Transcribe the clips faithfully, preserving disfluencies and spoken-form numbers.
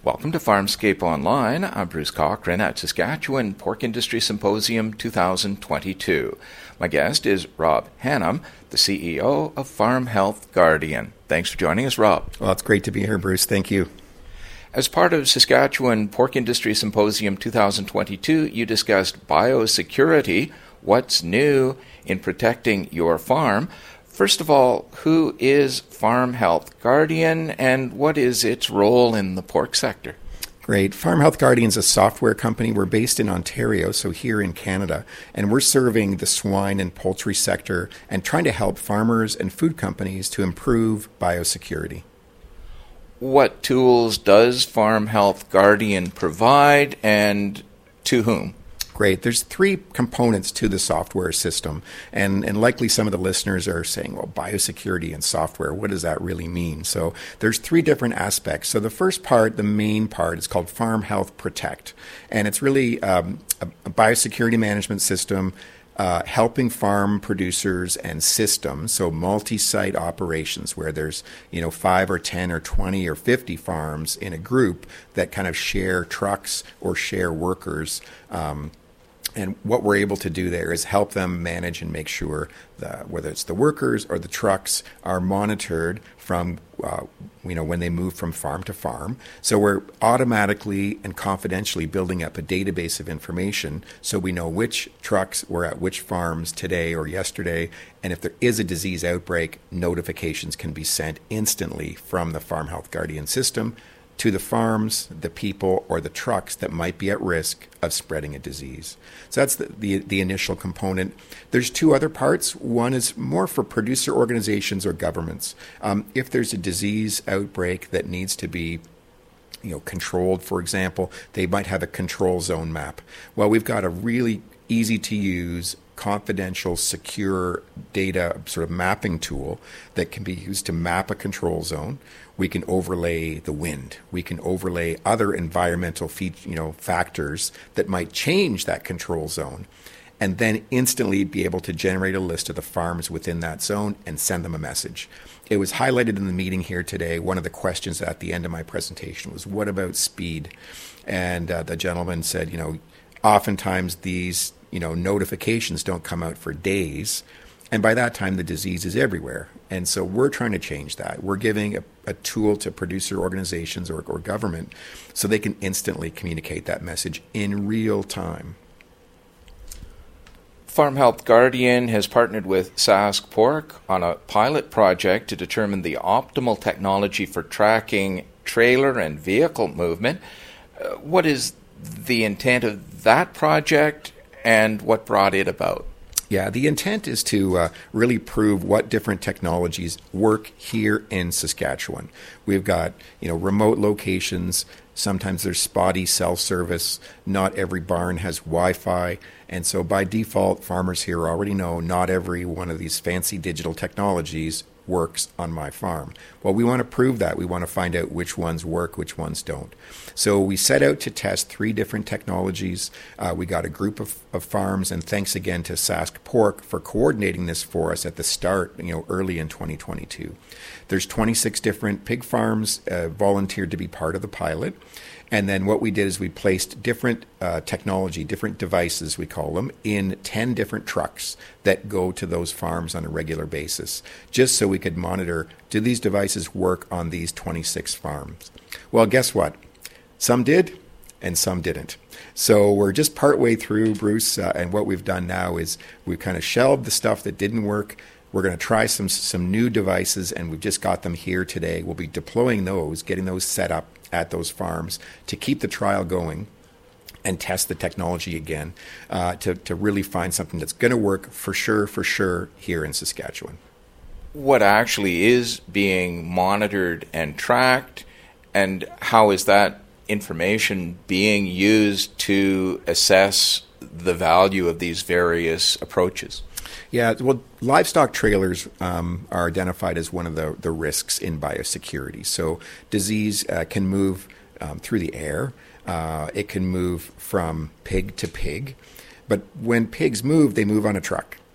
Welcome to Farmscape Online. I'm Bruce Cochran at Saskatchewan Pork Industry Symposium two thousand twenty-two. My guest is Rob Hannam, the C E O of Farm Health Guardian. Thanks for joining us, Rob. Well, it's great to be here, Bruce. Thank you. As part of Saskatchewan Pork Industry Symposium two thousand twenty-two, you discussed biosecurity, what's new in protecting your farm. First of all, who is Farm Health Guardian and what is its role in the pork sector? Great. Farm Health Guardian is a software company. We're based in Ontario, so here in Canada, and we're serving the swine and poultry sector and trying to help farmers and food companies to improve biosecurity. What tools does Farm Health Guardian provide and to whom? Great. There's three components to the software system, and, and likely some of the listeners are saying, well, biosecurity and software, what does that really mean? So there's three different aspects. So the first part, the main part, is called Farm Health Protect, and it's really um, a, a biosecurity management system uh, helping farm producers and systems, so multi-site operations where there's, you know, five or ten or twenty or fifty farms in a group that kind of share trucks or share workers. Um, And what we're able to do there is help them manage and make sure that whether it's the workers or the trucks are monitored from, uh, you know, when they move from farm to farm. So we're automatically and confidentially building up a database of information so we know which trucks were at which farms today or yesterday. And if there is a disease outbreak, notifications can be sent instantly from the Farm Health Guardian system to the farms, the people, or the trucks that might be at risk of spreading a disease. So that's the, the, the initial component. There's two other parts. One is more for producer organizations or governments. Um, if there's a disease outbreak that needs to be you know, controlled, for example, they might have a control zone map. Well, we've got a really easy-to-use, confidential, secure data sort of mapping tool that can be used to map a control zone. We can overlay the wind. We can overlay other environmental feature, you know, factors that might change that control zone, and then instantly be able to generate a list of the farms within that zone and send them a message. It was highlighted in the meeting here today. One of the questions at the end of my presentation was, what about speed? And uh, the gentleman said, you know, oftentimes these you know, notifications don't come out for days. And by that time, the disease is everywhere. And so we're trying to change that. We're giving a, a tool to producer organizations or, or government so they can instantly communicate that message in real time. Farm Health Guardian has partnered with Sask Pork on a pilot project to determine the optimal technology for tracking trailer and vehicle movement. Uh, what is the intent of that project? And what brought it about? Yeah, the intent is to uh, really prove what different technologies work here in Saskatchewan. We've got, you know, remote locations. Sometimes there's spotty cell service. Not every barn has Wi-Fi. And so by default, farmers here already know not every one of these fancy digital technologies works on my farm. Well, we want to prove that. We want to find out which ones work, which ones don't. So we set out to test three different technologies. Uh, we got a group of, of farms, and thanks again to Sask Pork for coordinating this for us at the start, you know, early in twenty twenty-two. There's twenty-six different pig farms uh, volunteered to be part of the pilot. And then what we did is we placed different uh, technology, different devices, we call them, in ten different trucks that go to those farms on a regular basis, just so we could monitor, do these devices work on these twenty-six farms? Well, guess what? Some did, and some didn't. So we're just partway through, Bruce, uh, and what we've done now is we've kind of shelved the stuff that didn't work. We're going to try some some new devices, and we've just got them here today. We'll be deploying those, getting those set up at those farms to keep the trial going and test the technology again uh, to, to really find something that's going to work for sure, for sure here in Saskatchewan. What actually is being monitored and tracked, and how is that information being used to assess the value of these various approaches? Yeah, well, livestock trailers um, are identified as one of the, the risks in biosecurity. So disease uh, can move um, through the air. Uh, it can move from pig to pig. But when pigs move, they move on a truck.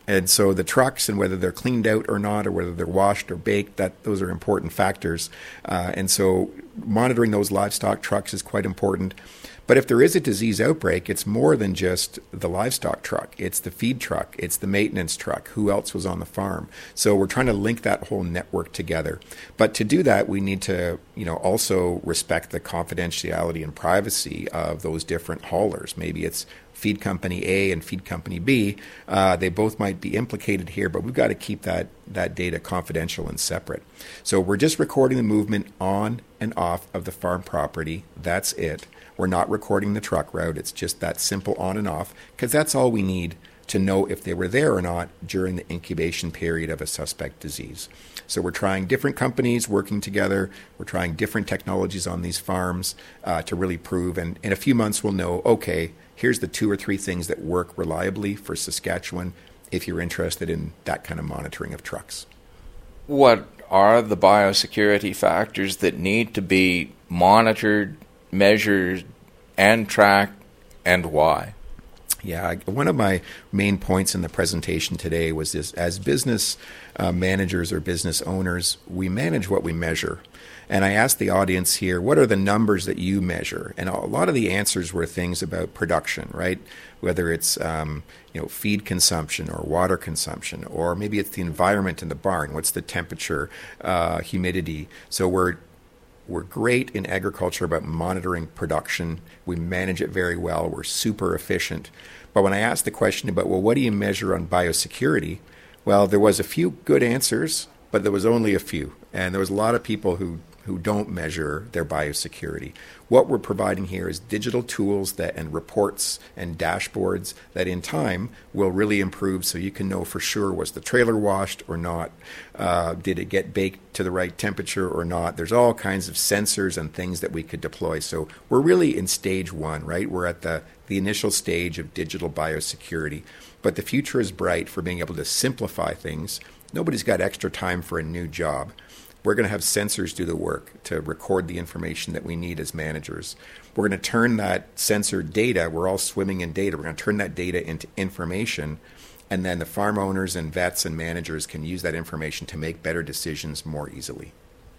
And so the trucks and whether they're cleaned out or not, or whether they're washed or baked, that those are important factors. Uh, and so monitoring those livestock trucks is quite important. But if there is a disease outbreak, it's more than just the livestock truck. It's the feed truck. It's the maintenance truck. Who else was on the farm? So we're trying to link that whole network together. But to do that, we need to, you know, also respect the confidentiality and privacy of those different haulers. Maybe it's feed company A and feed company B. Uh, they both might be implicated here, but we've got to keep that, that data confidential and separate. So we're just recording the movement on and off of the farm property. That's it. We're not recording the truck route. It's just that simple on and off, because that's all we need to know if they were there or not during the incubation period of a suspect disease. So we're trying different companies working together. We're trying different technologies on these farms uh, to really prove. And in a few months, we'll know, okay, here's the two or three things that work reliably for Saskatchewan if you're interested in that kind of monitoring of trucks. What are the biosecurity factors that need to be monitored, measured, and tracked, and why? Yeah, one of my main points in the presentation today was this: as business uh, managers or business owners, we manage what we measure. And I asked the audience here, what are the numbers that you measure? And a lot of the answers were things about production, right? Whether it's um, you know, feed consumption or water consumption, or maybe it's the environment in the barn. What's the temperature, uh, humidity? So we're We're great in agriculture about monitoring production. We manage it very well. We're super efficient. But when I asked the question about, well, what do you measure on biosecurity? Well, there was a few good answers, but there was only a few. And there was a lot of people who, who don't measure their biosecurity. What we're providing here is digital tools that and reports and dashboards that in time will really improve, so you can know for sure, was the trailer washed or not? Uh, did it get baked to the right temperature or not? There's all kinds of sensors and things that we could deploy. So we're really in stage one, right? We're at the, the initial stage of digital biosecurity. But the future is bright for being able to simplify things. Nobody's got extra time for a new job. We're going to have sensors do the work to record the information that we need as managers. We're going to turn that sensor data, we're all swimming in data, we're going to turn that data into information, and then the farm owners and vets and managers can use that information to make better decisions more easily.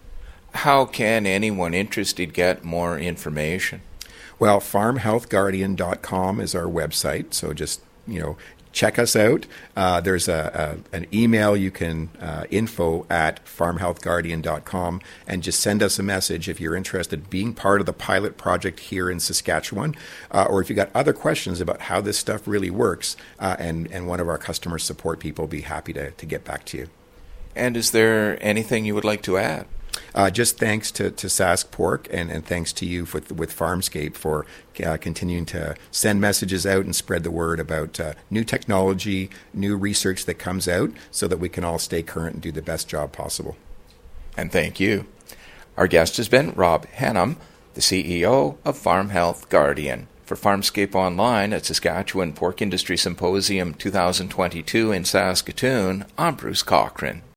How can anyone interested get more information? Well, farm health guardian dot com is our website, so just, you know, check us out. Uh, there's a, a an email you can, uh, info at farm health guardian dot com, and just send us a message if you're interested in being part of the pilot project here in Saskatchewan, uh, or if you've got other questions about how this stuff really works, uh, and, and one of our customer support people will be happy to, to get back to you. And is there anything you would like to add? Uh, just thanks to, to Sask Pork, and, and thanks to you with, with Farmscape for uh, continuing to send messages out and spread the word about uh, new technology, new research that comes out, so that we can all stay current and do the best job possible. And thank you. Our guest has been Rob Hannam, the C E O of Farm Health Guardian. For Farmscape Online at Saskatchewan Pork Industry Symposium twenty twenty-two in Saskatoon, I'm Bruce Cochran.